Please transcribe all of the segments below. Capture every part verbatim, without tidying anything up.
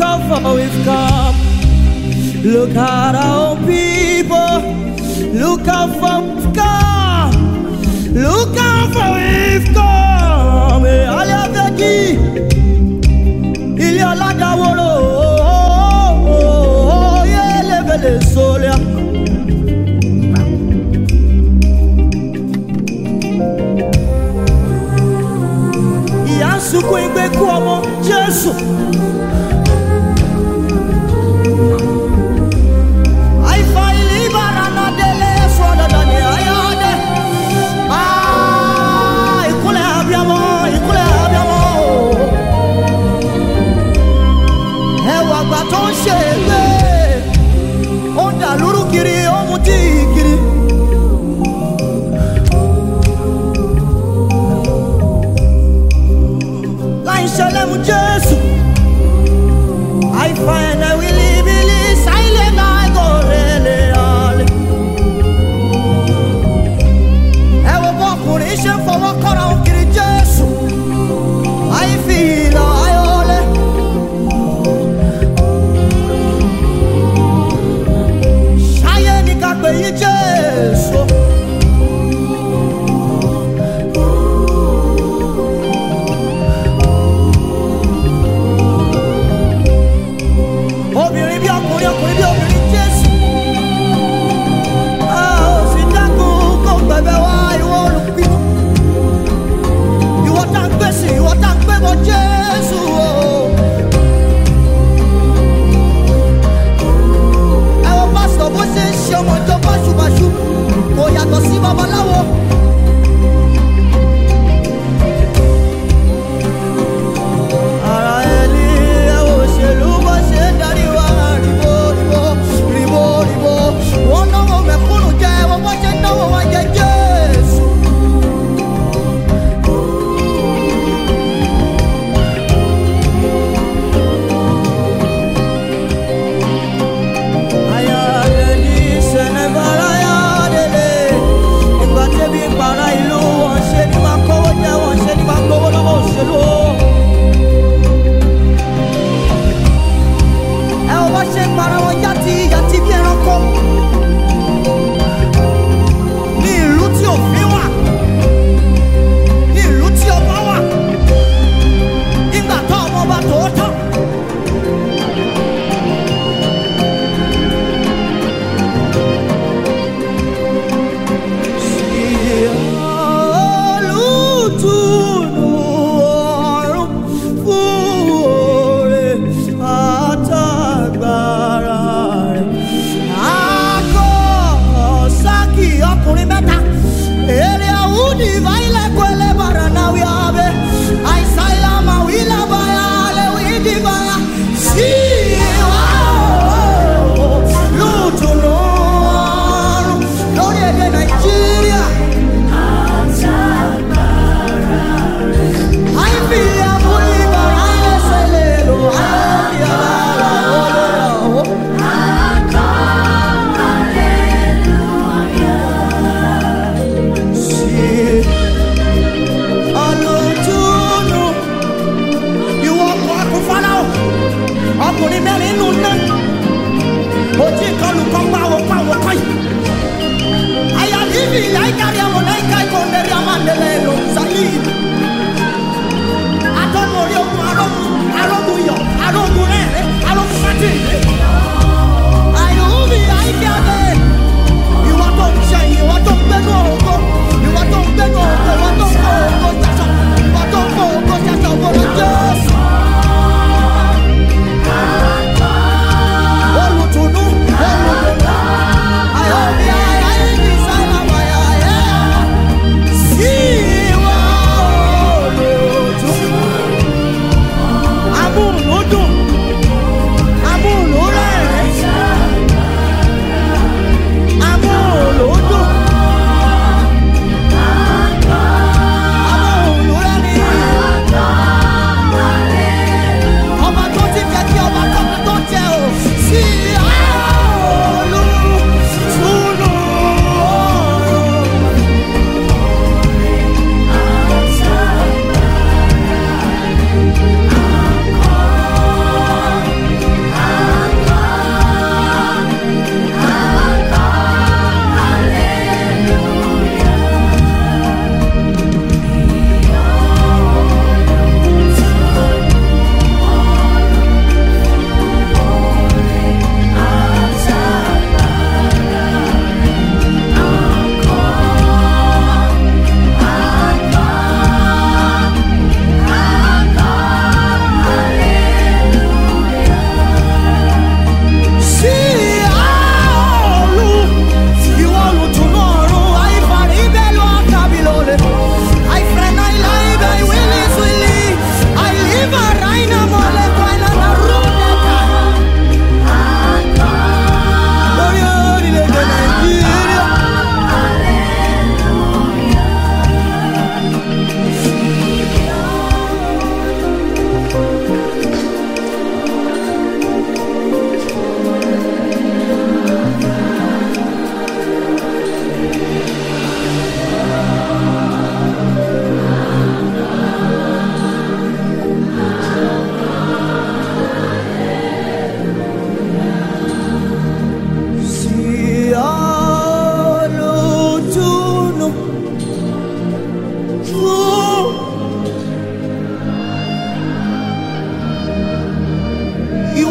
how far we've come. Look at our people. Look how far we've come. Look how far we've come. Aliaveki, il y a la gawolo. Yeah, leve le solia. Yansu kwengbe kuomo Jesu. Jesus, I find I will live in silent. I go really all. I will walk on nation for walk around Jesus. I feel I all. Shine got by Jesus.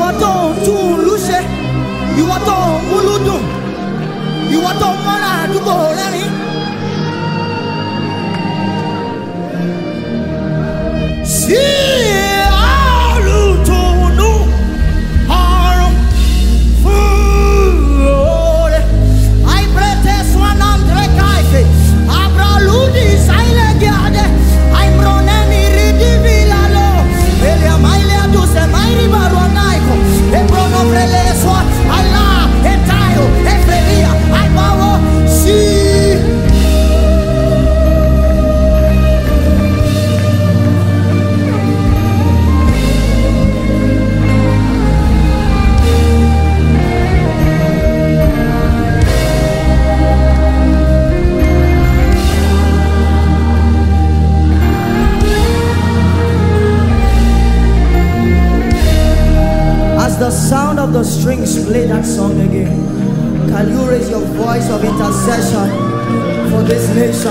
ìwọ tó ń tún lùṣe, ìwọ tó ń múlù dùn, ìwọ tó ń mọ́ra àdúgbò rẹ́rìn. Sí àlùtùnú ọ̀run fún òde. Àìbẹ̀tẹ̀ swan andre káìfẹ̀, àbúrálùdì sáìlẹ̀ gíadé, àìmọ̀nẹ́ni rídì fìlàlọ́. Elia Mailia Duse Mairi Baruanaiko, Ebrono Freleswa, Allah, Etayo, Efrevia, Aibawo, Si. The sound of the strings play that song again. Can you raise your voice of intercession for this nation?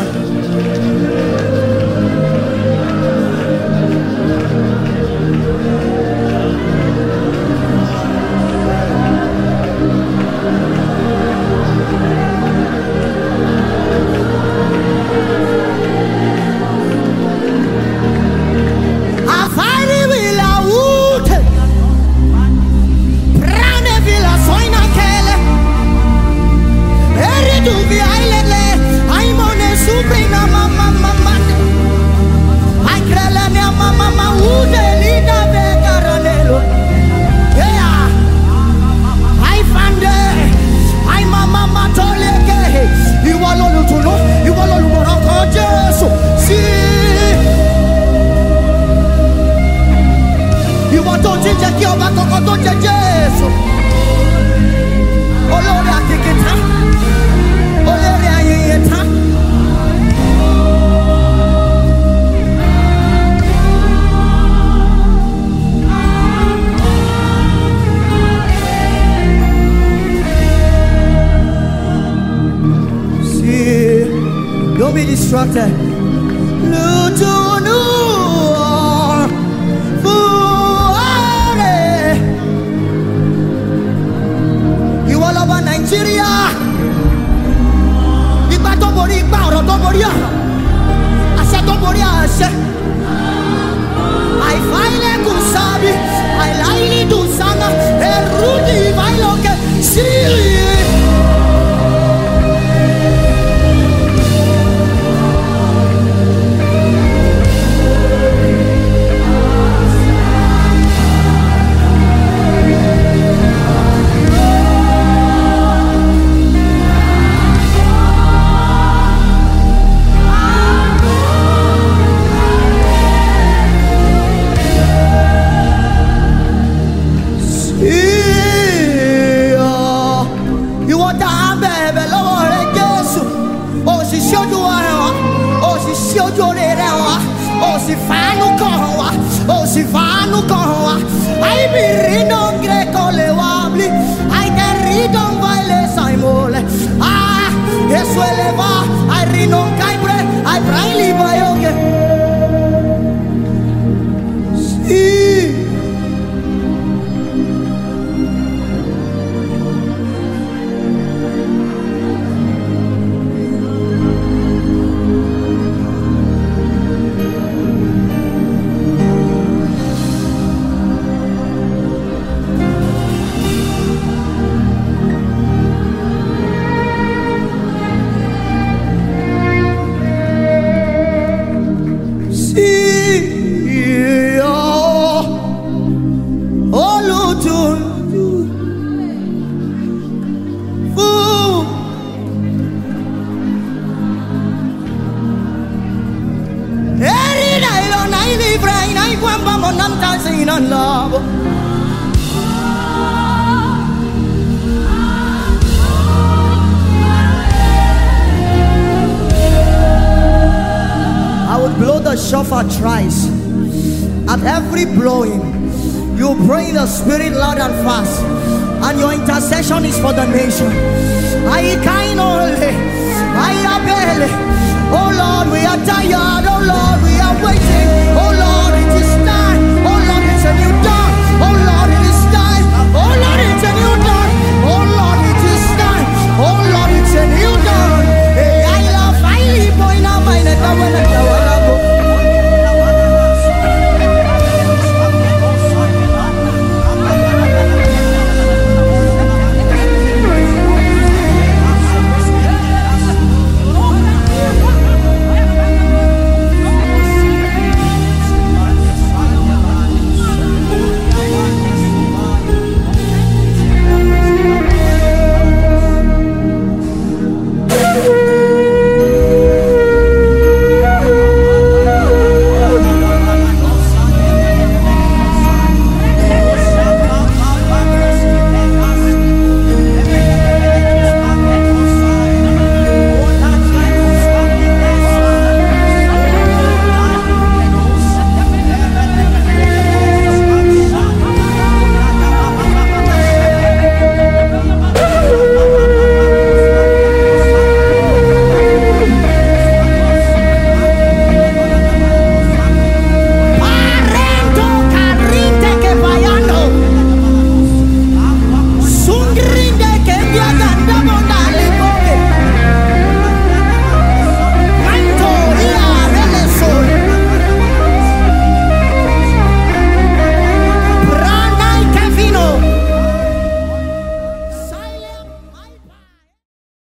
Don't be distracted. You all over Nigeria. Ipa tó borí ipa, ọ̀rọ̀ tó borí ọ̀rọ̀, àṣẹ tó borí àṣẹ. Àìfáìlẹ̀ kò sábì, àìláìlì dùn sáná, ẹ̀rú ni ìbáyọ̀kẹ́ sí i. Shofar thrice. At every blowing, you pray in the spirit loud and fast, and your intercession is for the nation. I kind only, I abel. Oh Lord, we are tired. Oh Lord, we are waiting. Oh Lord.